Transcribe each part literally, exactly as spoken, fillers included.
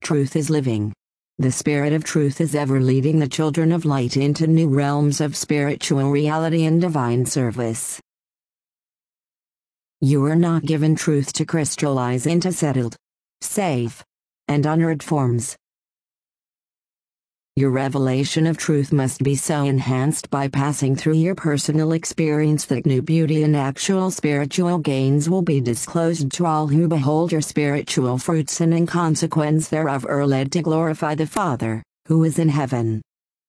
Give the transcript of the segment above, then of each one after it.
Truth is living. The Spirit of Truth is ever leading the children of light into new realms of spiritual reality and divine service. You are not given truth to crystallize into settled, safe, and honored forms. Your revelation of truth must be so enhanced by passing through your personal experience that new beauty and actual spiritual gains will be disclosed to all who behold your spiritual fruits and in consequence thereof are led to glorify the Father, who is in heaven.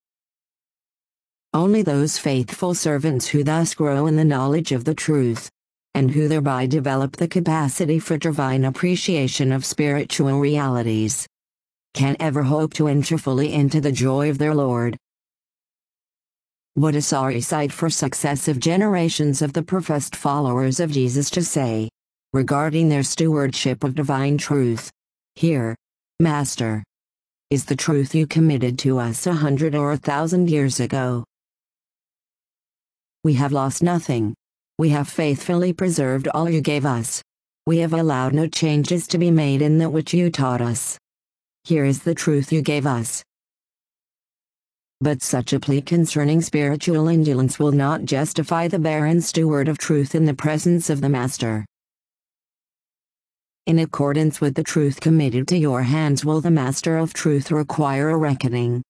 Only those faithful servants who thus grow in the knowledge of the truth, and who thereby develop the capacity for divine appreciation of spiritual realities, can ever hope to enter fully into the joy of their Lord. What a sorry sight for successive generations of the professed followers of Jesus to say, regarding their stewardship of divine truth, "Here, Master, is the truth you committed to us a hundred or a thousand years ago. We have lost nothing. We have faithfully preserved all you gave us. We have allowed no changes to be made in that which you taught us. Here is the truth you gave us." But such a plea concerning spiritual indolence will not justify the barren steward of truth in the presence of the Master. In accordance with the truth committed to your hands will the Master of Truth require a reckoning.